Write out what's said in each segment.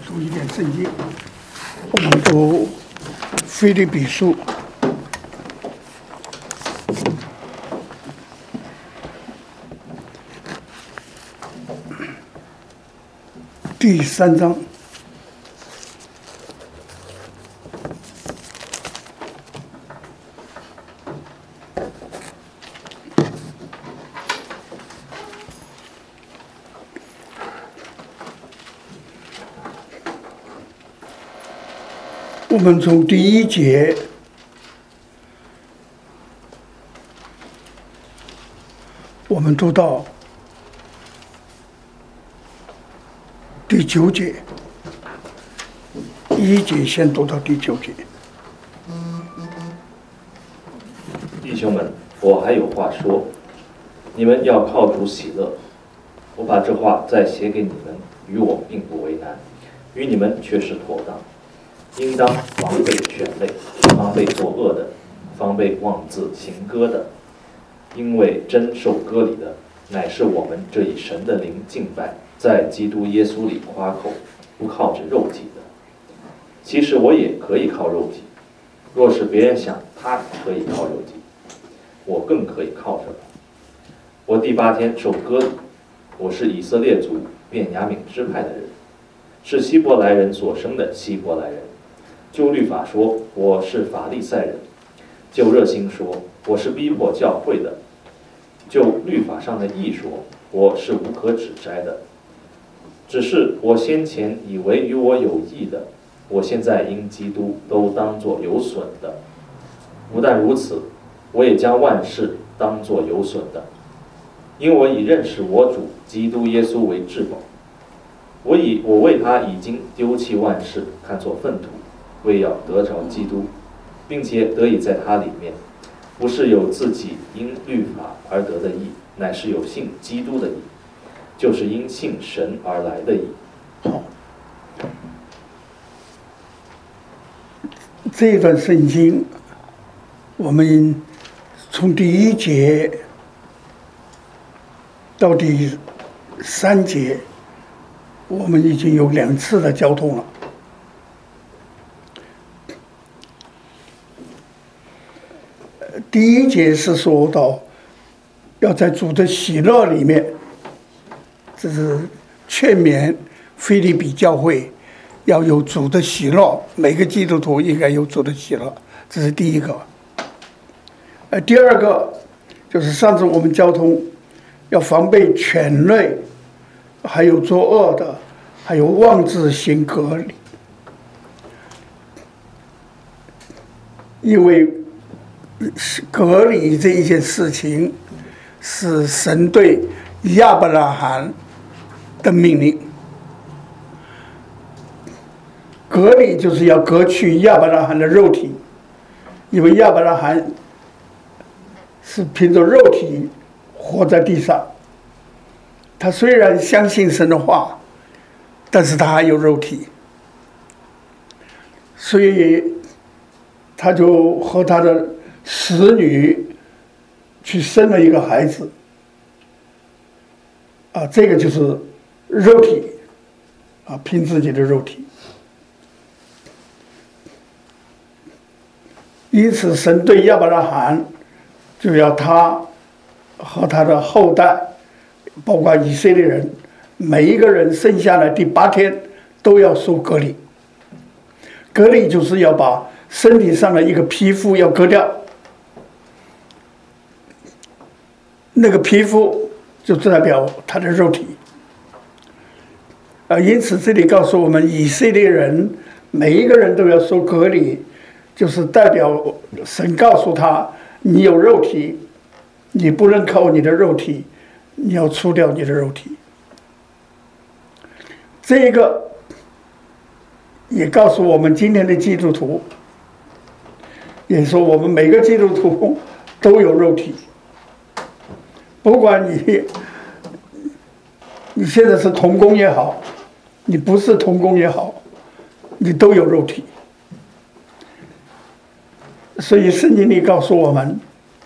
读一点圣经，我们读腓立比书第3章。我们从第1节我们读到第9节，1节先读到第9节。 弟兄们，我还有话说，你们要靠主喜乐。我把这话再写给你们，与我并不为难，与你们却是妥当。应当防备犬类，防备作恶的，防备妄自行割的，因为真受割礼的，乃是我们这以神的灵敬拜，在基督耶稣里夸口，不靠着肉体的。其实我也可以靠肉体，若是别人想他可以靠肉体，我更可以靠着了。我第8天受割礼，我是以色列族便雅悯支派的人，是希伯来人所生的希伯来人。就律法说，我是法利赛人；就热心说，我是逼迫教会的；就律法上的义说，我是无可指摘的。只是我先前以为与我有益的，我现在因基督都当作有损的。不但如此，我也将万事当作有损的，因我以认识我主基督耶稣为至宝。我为他已经丢弃万事，看作粪土，为要得着基督，并且得以在他里面，不是有自己因律法而得的义，乃是有信基督的义，就是因信神而来的义。 好，这一段圣经，我们从第1节到第3节，我们已经有2次的交通了。第1节是说到要在主的喜乐里面，这是劝勉腓立比教会要有主的喜乐，每个基督徒应该有主的喜乐，这是第一个。第二个就是上次我们交通要防备犬类，还有作恶的，还有妄自行割礼，因为割礼这一件事情是神对亚伯拉罕的命令。割礼就是要割去亚伯拉罕的肉体，因为亚伯拉罕是凭着肉体活在地上，他虽然相信神的话，但是他还有肉体，所以他就和他的使女去生了一个孩子，这个就是肉体，凭自己的肉体。因此神对亚伯拉罕就要他和他的后代，包括以色列人，每一个人生下来第8天都要受割礼。割礼就是要把身体上的一个皮肤要割掉，那个皮肤就代表他的肉体。因此这里告诉我们，以色列人每一个人都要受割礼，就是代表神告诉他，你有肉体，你不能靠你的肉体，你要除掉你的肉体。这个也告诉我们今天的基督徒，也说我们每个基督徒都有肉体，不管你现在是同工也好，你不是同工也好，你都有肉体。所以圣经里告诉我们，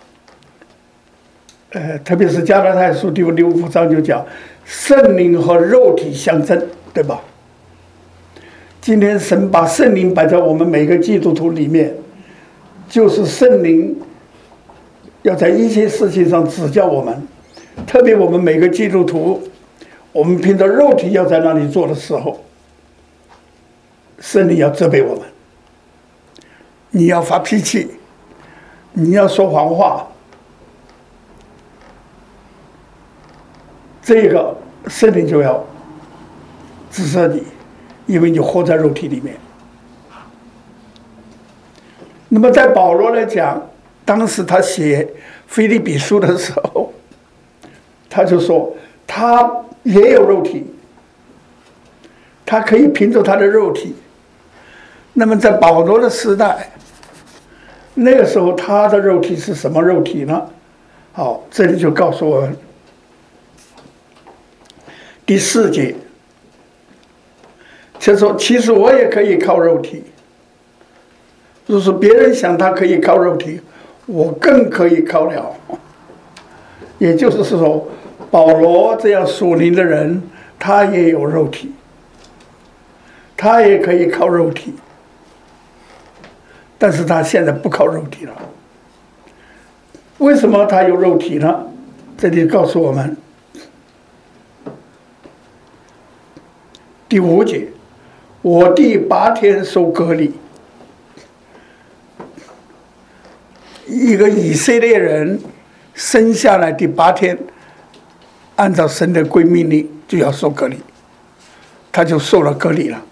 特别是加拉太书第5章就讲，圣灵和肉体相争，对吧？ 今天神把圣灵摆在我们每个基督徒里面，就是圣灵要在一些事情上指教我们，特别我们每个基督徒，我们凭着肉体要在那里做的时候，圣灵要责备我们。你要发脾气，你要说谎话，这个圣灵就要指责你，因为你活在肉体里面。那么在保罗来讲，当时他写腓立比书的时候，他就说他也有肉体，他可以凭着他的肉体。那么在保罗的时代，那个时候他的肉体是什么肉体呢？好，这里就告诉我们第4节，就说其实我也可以靠肉体，若是别人想他可以靠肉体，我更可以靠了。也就是说，保罗这样属灵的人，他也有肉体，他也可以靠肉体，但是他现在不靠肉体了。为什么他有肉体呢？这里告诉我们第5节，我第8天受割礼。一个以色列人生下来第8天，按照神的规命令就要受割礼，他就受了割礼了。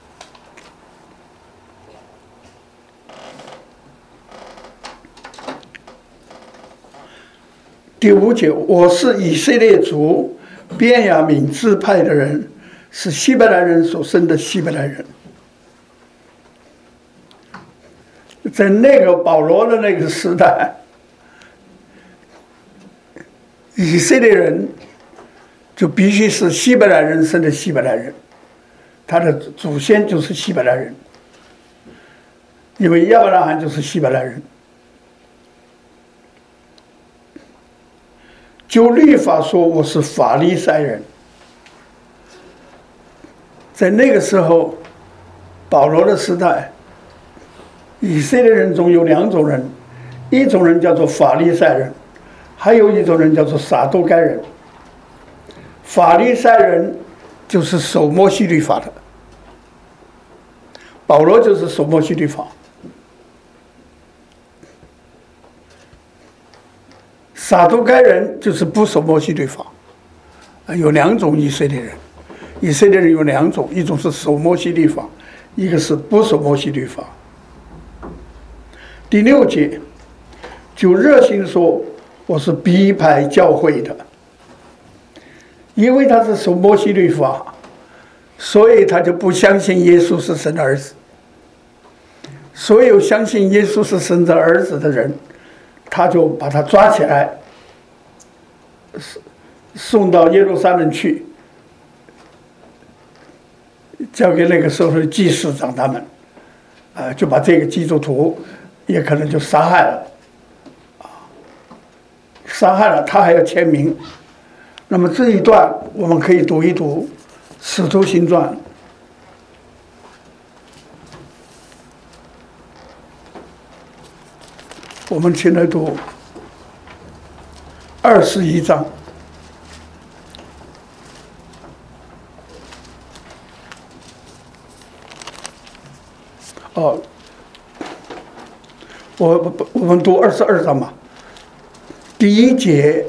第5节，我是以色列族便雅悯支派的人，是希伯来人所生的希伯来人。在那个保罗的那个时代，以色列人就必须是希伯来人生的希伯来人，他的祖先就是希伯来人，因为亚伯拉罕就是希伯来人。就律法说，我是法利赛人。在那个时候，保罗的时代，以色列人中有2种人，一种人叫做法利赛人，还有一种人叫做撒都该人。法利赛人就是守摩西律法的，保罗就是守摩西律法。撒都该人就是不守摩西律法。有2种以色列人，以色列人有2种，一种是守摩西律法，一个是不守摩西律法。第6节，就热心说我是逼迫教会的，因为他是守摩西律法，所以他就不相信耶稣是神的儿子。所有相信耶稣是神的儿子的人，他就把他抓起来，送到耶路撒冷去，交给那个时候的祭司长他们，就把这个基督徒也可能就杀害了，杀害了他还要签名。那么这一段我们可以读一读《使徒行传》。我们先来读21章。我们读22章吧。第1节，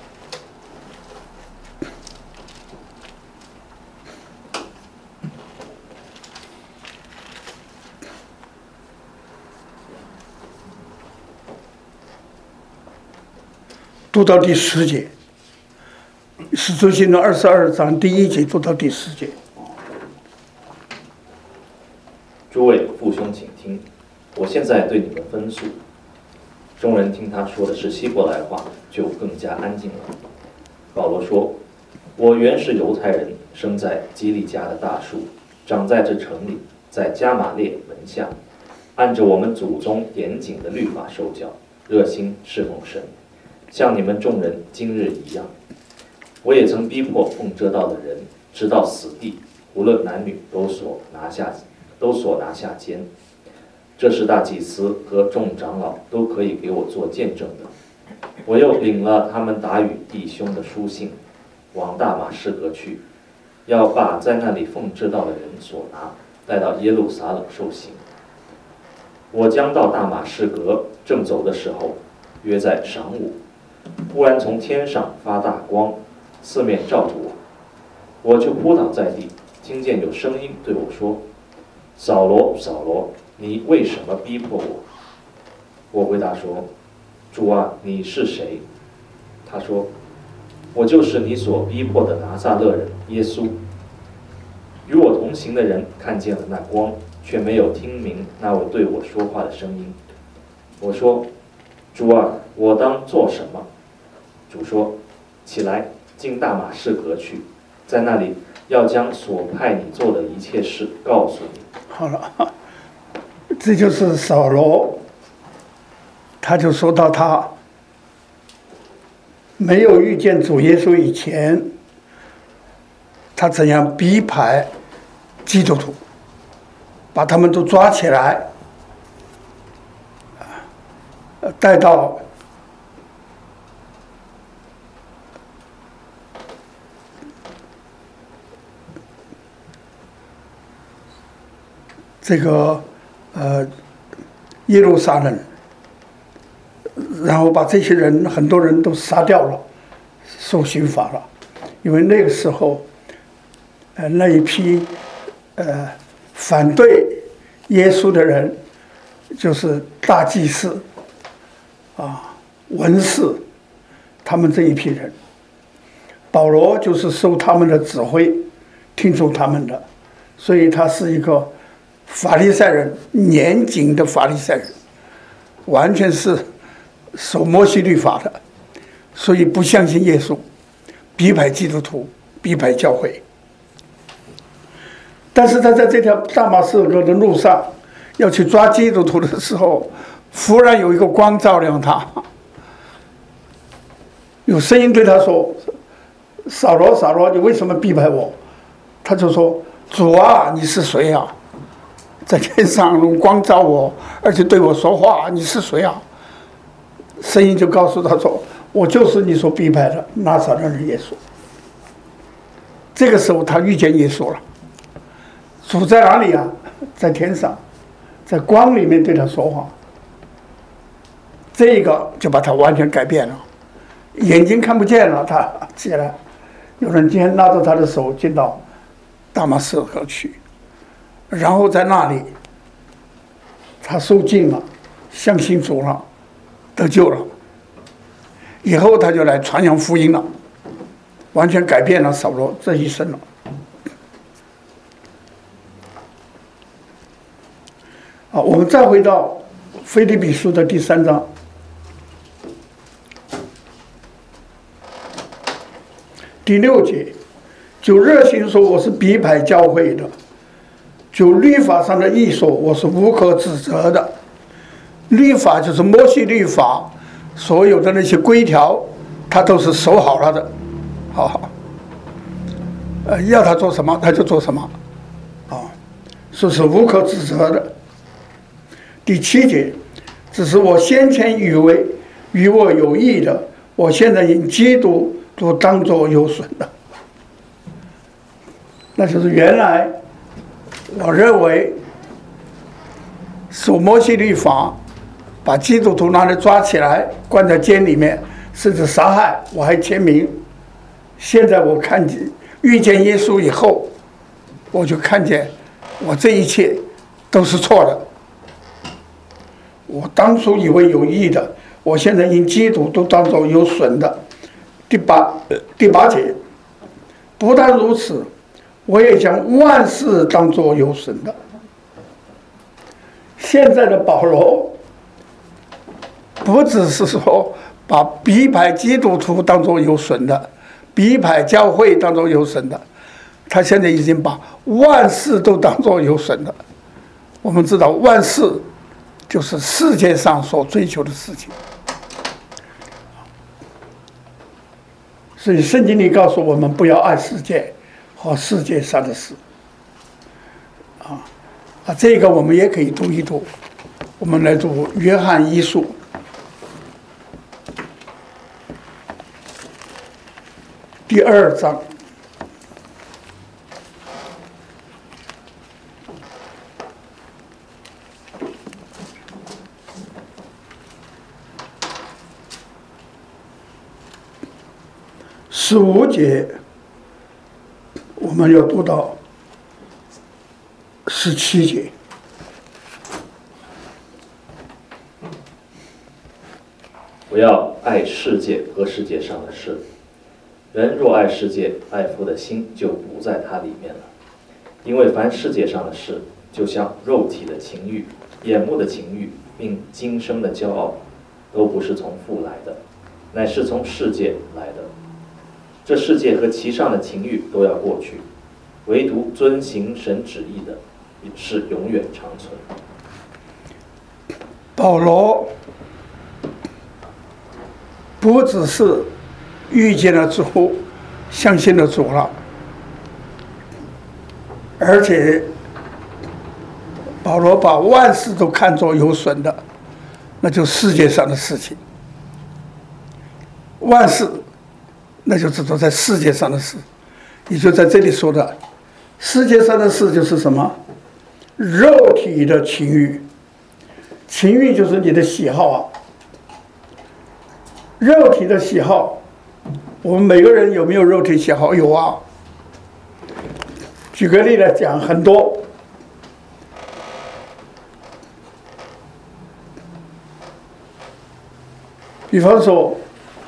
读到第10节，使徒行传22章第1节读到第10节。 诸位父兄，请听，我现在对你们分述。众人听他说的是希伯来话，就更加安静了。保罗说：“我原是犹太人，生在基利家的大树，长在这城里，在加玛列门下，按着我们祖宗严谨的律法受教，热心侍奉神，像你们众人今日一样。我也曾逼迫奉遮道的人，直到死地，无论男女，都所拿下都所拿下监。这是大祭司和众长老都可以给我做见证的。我又领了他们打与弟兄的书信，往大马士革去，要把在那里奉知道的人所拿带到耶路撒冷受刑。我将到大马士革，正走的时候，约在晌午，忽然从天上发大光，四面照着我，我就扑倒在地，听见有声音对我说：“扫罗，扫罗，你为什么逼迫我？”我回答说：“主啊，你是谁？”他说：“我就是你所逼迫的拿撒勒人耶稣。”与我同行的人看见了那光，却没有听明那位对我说话的声音。我说：“主啊，我当做什么？”主说：“起来，进大马士革去，在那里要将所派你做的一切事告诉你。” 好了，这就是扫罗，他就说到他没有遇见主耶稣以前，他怎样逼迫基督徒，把他们都抓起来，带到这个耶路撒冷，然后把这些人很多人都杀掉了，受刑罚了。因为那个时候那一批反对耶稣的人，就是大祭司文士，他们这一批人，保罗就是受他们的指挥，听从他们的，所以他是一个法利赛人，严谨的法利赛人，完全是守摩西律法的，所以不相信耶稣，逼迫基督徒，逼迫教会。但是他在这条大马士革的路上要去抓基督徒的时候，忽然有一个光照亮他，有声音对他说：“扫罗，扫罗，你为什么逼迫我？”他就说：“主啊，你是谁啊？在天上用光照我，而且对我说话，你是谁啊？”声音就告诉他说：“我就是你所逼迫的拿撒勒人耶稣。”这个时候他遇见耶稣了。主在哪里啊？在天上，在光里面对他说话。这个就把他完全改变了，眼睛看不见了，他起来，有人今天拉着他的手进到大马士革去，然后在那里他受尽了，相信主了，得救了。以后他就来传扬福音了，完全改变了扫罗这一生了。我们再回到腓立比书的第3章，第6节，就热心说我是逼迫教会的，就律法上的义说我是无可指责的。律法就是摩西律法，所有的那些规条，他都是守好了的，好，要他做什么他就做什么，说是无可指责的。第7节，只是我先前以为与我有益的，我现在因基督都当作有损的。那就是原来我认为守摩西律法，把基督徒拿来抓起来关在监里面，甚至杀害，我还签名。现在我看见遇见耶稣以后，我就看见我这一切都是错的。我当初以为有益的，我现在因基督都当作有损的。第八节，不但如此，我也将万事当作有损的。现在的保罗不只是说把逼迫基督徒当作有损的，逼迫教会当作有损的，他现在已经把万事都当作有损的。我们知道万事就是世界上所追求的事情，所以圣经里告诉我们不要爱世界和世界上的事。 这个我们也可以读一读。我们来读约翰一书第2章。15节，我们要读到17节。 不要爱世界和世界上的事。人若爱世界，爱父的心就不在他里面了。因为凡世界上的事，就像肉体的情欲、眼目的情欲，并今生的骄傲，都不是从父来的，乃是从世界来的。这世界和其上的情欲都要过去，唯独遵行神旨意的是永远长存。 保罗不只是遇见了主，相信了主了，而且保罗把万事都看作有损的，那就世界上的事情。万事那就只做在世界上的事，也就在这里说的世界上的事就是什么？肉体的情欲。情欲就是你的喜好啊，肉体的喜好。我们每个人有没有肉体喜好？有啊。举个例来讲，很多。比方说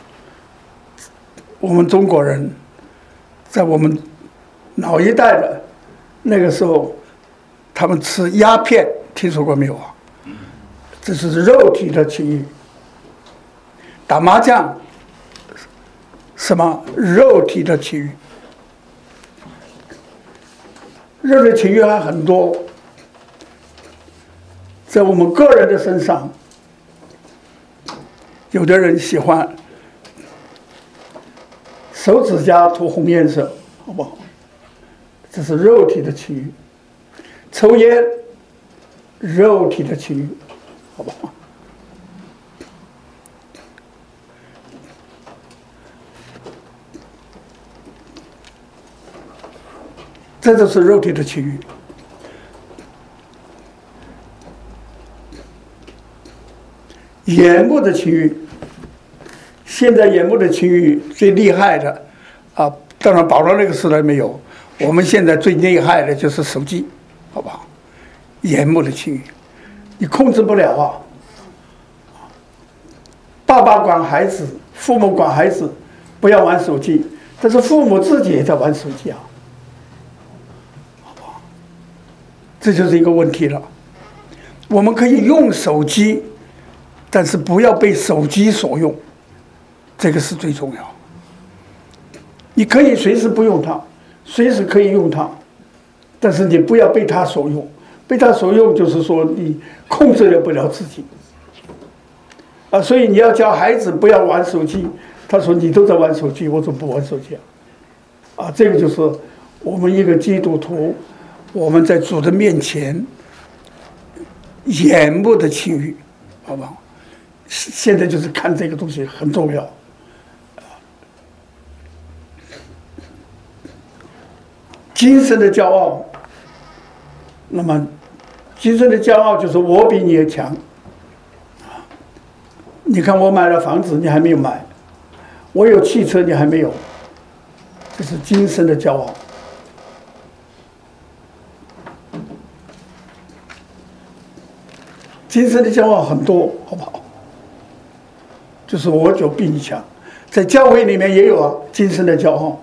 我们中国人在我们老一代的那个时候，他们吃鸦片，听说过没有啊？这是肉体的情欲。打麻将，什么肉体的情欲？肉体情欲还很多，在我们个人的身上，有的人喜欢手指甲涂红颜色，好不好？这是肉体的情欲。抽烟，肉体的情欲，好不好？这就是肉体的情欲。眼目的情欲，现在眼目的情欲最厉害的啊，当然保罗那个时代没有，我们现在最厉害的就是手机，好不好？眼目的情欲，你控制不了啊。爸爸管孩子，父母管孩子，不要玩手机，但是父母自己也在玩手机啊。这就是一个问题了。我们可以用手机，但是不要被手机所用，这个是最重要。你可以随时不用它，随时可以用它，但是你不要被它所用。被它所用就是说你控制了不了自己啊。所以你要教孩子不要玩手机，他说你都在玩手机，我怎么不玩手机啊？这个就是我们一个基督徒，我们在主的面前眼目的情欲，好不好？现在就是看这个东西很重要。精神的骄傲，那么精神的骄傲就是我比你也强。你看我买了房子，你还没有买；我有汽车，你还没有。这是精神的骄傲。精神的骄傲很多，好不好？就是我就比你强，在教会里面也有啊，精神的骄傲。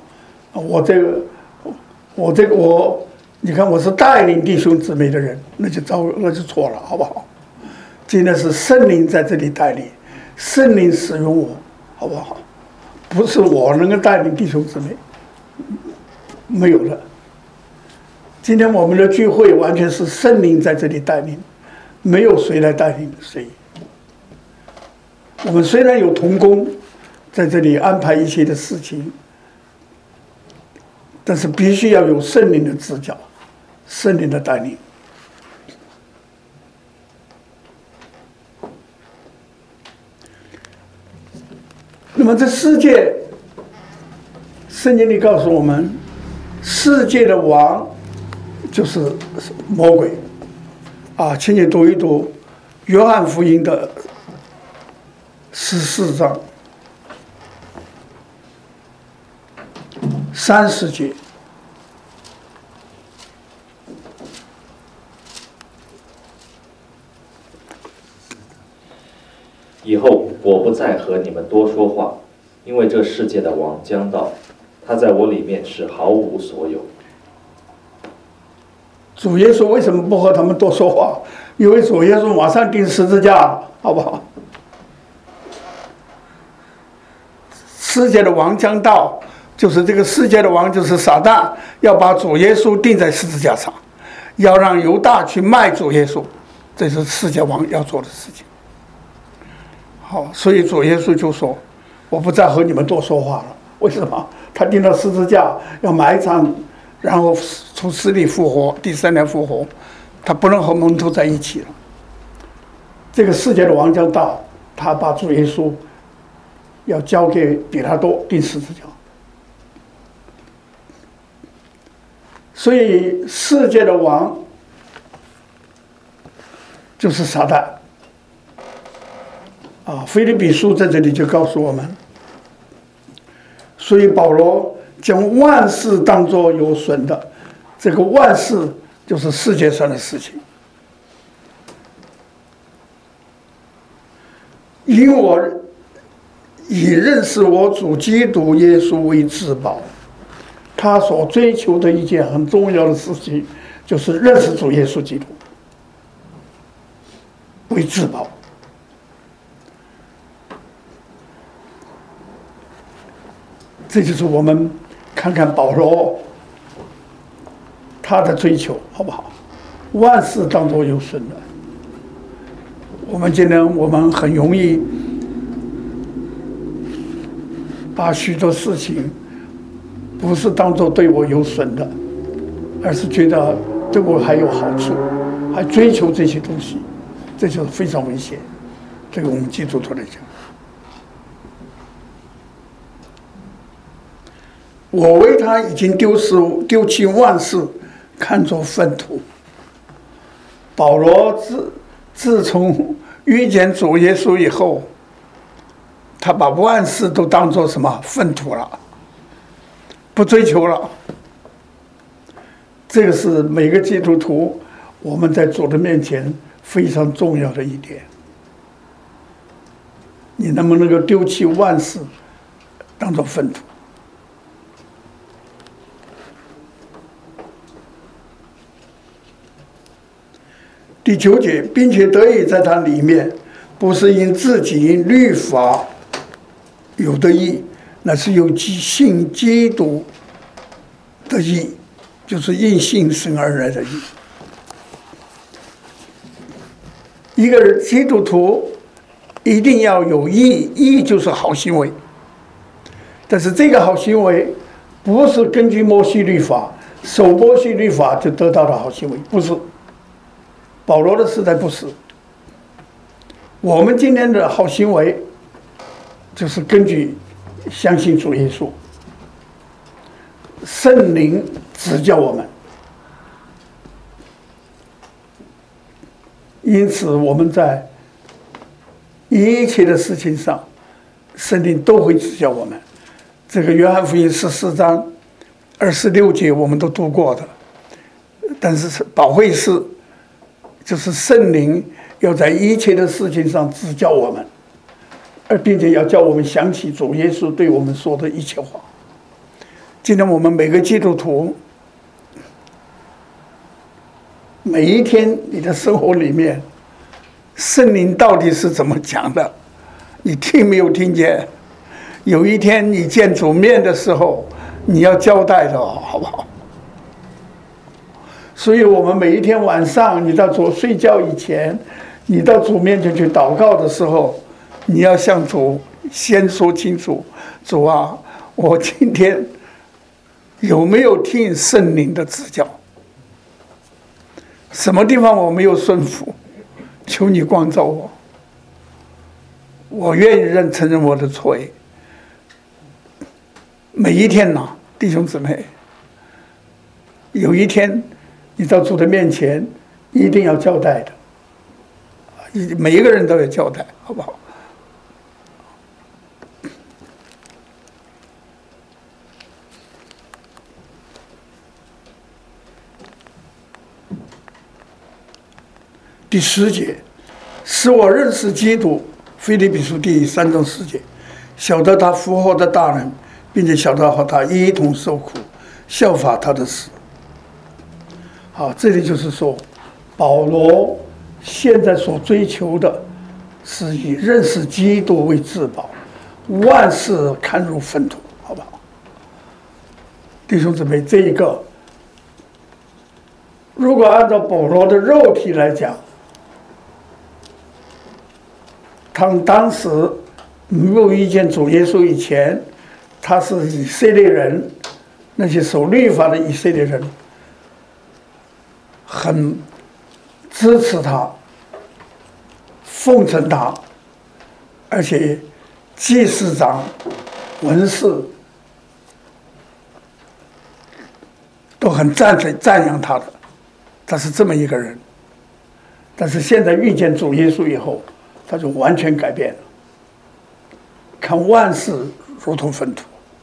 我，你看我是带领弟兄姊妹的人，那就错了，好不好？今天是圣灵在这里带领，圣灵使用我，好不好？不是我能够带领弟兄姊妹，没有了。今天我们的聚会完全是圣灵在这里带领。没有谁来带领谁。我们虽然有同工在这里安排一些的事情，但是必须要有圣灵的指教，圣灵的带领。 那么这世界，圣经里告诉我们，世界的王就是魔鬼。请你读一读约翰福音的14章30节。 以后我不再和你们多说话，因为这世界的王将到，他在我里面是毫无所有。 主耶稣为什么不和他们多说话？因为主耶稣马上钉十字架了，好不好？世界的王将到，就是这个世界的王就是撒旦，要把主耶稣钉在十字架上，要让犹大去卖主耶稣，这是世界王要做的事情。好，所以主耶稣就说：“我不再和你们多说话了。”为什么？他钉了十字架，要埋葬，然后从死里复活，第3天复活，他不能和门徒在一起了。这个世界的王将到，他把主耶稣要交给比拉多钉十字架。所以世界的王就是撒旦。腓立比书在这里就告诉我们，所以保罗将万事当作有损的，这个万事就是世界上的事情，因我以认识我主基督耶稣为至宝。他所追求的一件很重要的事情，就是认识主耶稣基督为至宝。这就是我们看看保罗他的追求，好不好？万事当作有损的。我们今天很容易把许多事情不是当作对我有损的，而是觉得对我还有好处，还追求这些东西，这就是非常危险。这个我们基督徒来讲，我为他已经丢弃万事，看作粪土。保罗自从遇见主耶稣以后，他把万事都当作什么粪土了，不追求了。这个是每个基督徒我们在主的面前非常重要的一点。你能不能够丢弃万事，当作粪土？第9节，并且得以在它里面，不是因自己因律法有的义，那是有信基督的义，就是因信生而来的义。一个人基督徒一定要有义，义就是好行为。但是这个好行为不是根据摩西律法，守摩西律法就得到的好行为，不是。保罗的时代不是。我们今天的好行为就是根据相信主耶稣，圣灵指教我们。因此我们在一切的事情上，圣灵都会指教我们。这个约翰福音14章26节我们都读过的，但是保惠师就是圣灵要在一切的事情上指教我们，并且要叫我们想起主耶稣对我们说的一切话。今天我们每个基督徒，每一天你的生活里面，圣灵到底是怎么讲的？你听没有听见？有一天你见主面的时候，你要交代的，好不好？所以我们每一天晚上，你到睡觉以前，你到主面前去祷告的时候，你要向主先说清楚：主啊，我今天有没有听圣灵的指教？什么地方我没有顺服？求你光照我。我愿意承认我的错， 每一天呐，弟兄姊妹，有一天你到主的面前，一定要交代的，每一个人都要交代，好不好？第10节，使我认识基督，腓立比书第3章4节，晓得他复活的大能，并且晓得和他一同受苦，效法他的死。好，这里就是说，保罗现在所追求的是以认识基督为至宝，万事看如粪土，好不好？弟兄姊妹，这一个如果按照保罗的肉体来讲，当时没有遇见主耶稣以前，他是以色列人，那些守律法的以色列人很支持他，奉承他，而且祭司长、文士都很赞扬他的，他是这么一个人。但是现在遇见主耶稣以后，他就完全改变了，看万事如同粪土。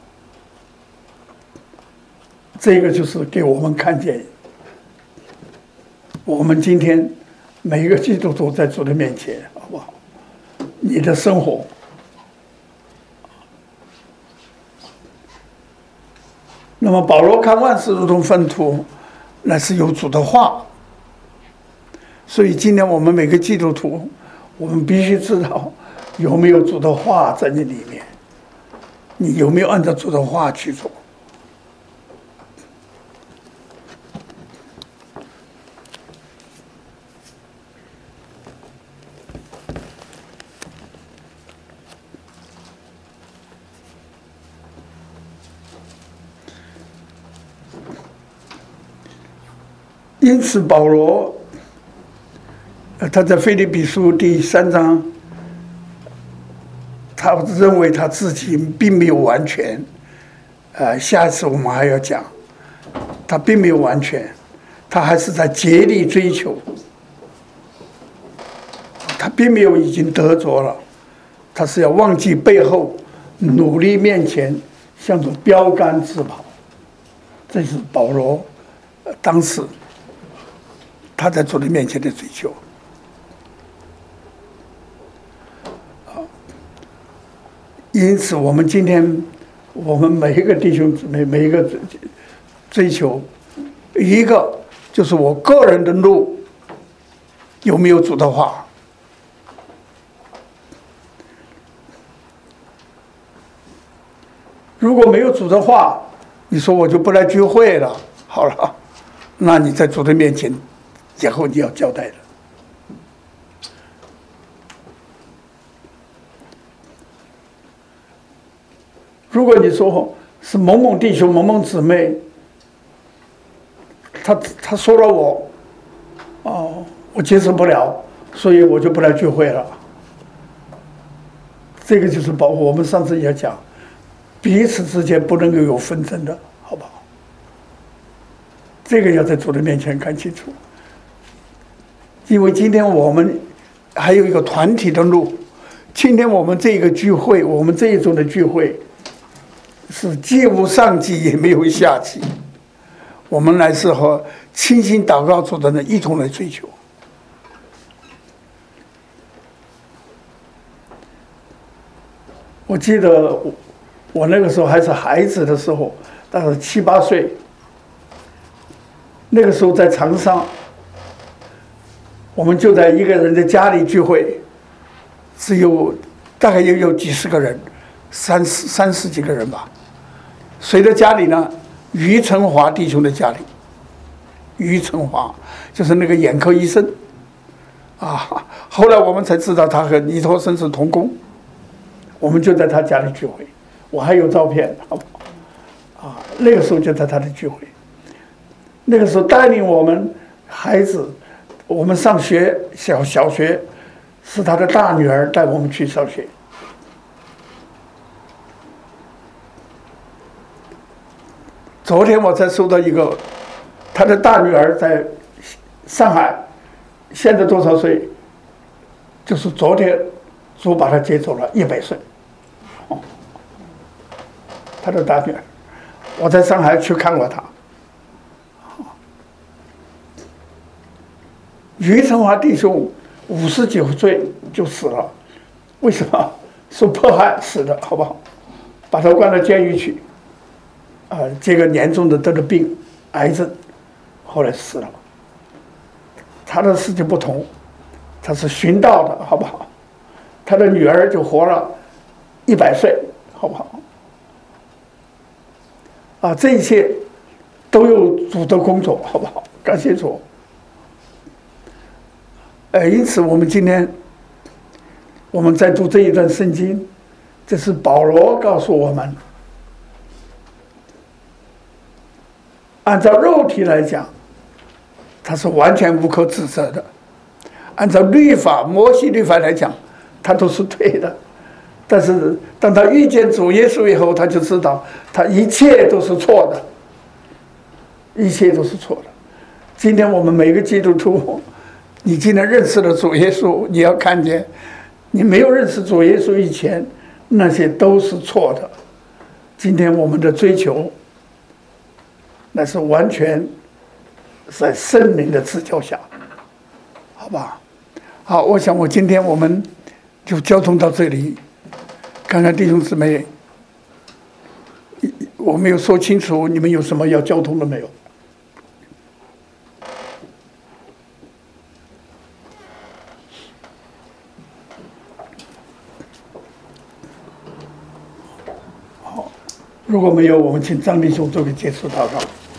这个就是给我们看见，我们今天每一个基督徒在主的面前，好不好？你的生活，那么保罗看万事如同粪土，那是有主的话。所以今天我们每个基督徒，我们必须知道有没有主的话在你里面，你有没有按照主的话去做？因此，保罗他在腓立比书第3章，他认为他自己并没有完全，下一次我们还要讲，他并没有完全，他还是在竭力追求，他并没有已经得着了，他是要忘记背后，努力面前，向着标杆直跑。这是保罗当时他在主的面前的追求。因此，我们今天，我们每一个弟兄姊妹，每一个追求，一个就是我个人的路有没有主的话。如果没有主的话，你说我就不来聚会了，好了，那你在主的面前，以后你要交代的。如果你说是某某弟兄、某某姊妹，他说了我，我接受不了，所以我就不来聚会了。这个就是我们上次也讲，彼此之间不能够有纷争的，好不好？这个要在主的面前看清楚，因为今天我们还有一个团体的路，今天我们这个聚会，我们这一种的聚会。是既无上级也没有下级，我们来是和倾心祷告主的人一同来追求。我记得我那个时候还是孩子的时候，大概7、8岁，那个时候在长沙，我们就在一个人的家里聚会，只有大概也有几十个人，30几个人吧。谁的家里呢？于成华弟兄的家里。于成华就是那个眼科医生啊。后来我们才知道他和尼托生是同工，我们就在他家里聚会，我还有照片，好不好？啊，那个时候就在他的聚会，那个时候带领我们孩子，我们上学小学，是他的大女儿带我们去上学。 昨天我才收到一个，他的大女儿在上海，现在多少岁？就是昨天主把他接走了，100岁。他的大女儿，我在上海去看过他。于成华弟兄59岁就死了，为什么？受迫害死的，好不好？把他关到监狱去，这个严重的得了病，癌症，后来死了。他的事情不同，他是殉道的，好不好？他的女儿就活了100岁，好不好？这一切都有主的工作，好不好？感谢主。因此我们今天我们在读这一段圣经，这是保罗告诉我们，按照肉体来讲，他是完全无可指责的；按照律法、摩西律法来讲，他都是对的。但是当他遇见主耶稣以后，他就知道他一切都是错的，一切都是错的。今天我们每个基督徒，你今天认识了主耶稣，你要看见，你没有认识主耶稣以前，那些都是错的。今天我们的追求，那是完全在圣灵的指教下，好吧？好，我想今天我们就交通到这里，看看弟兄姊妹，我没有说清楚，你们有什么要交通的没有？好，如果没有，我们请张弟兄做个结束祷告。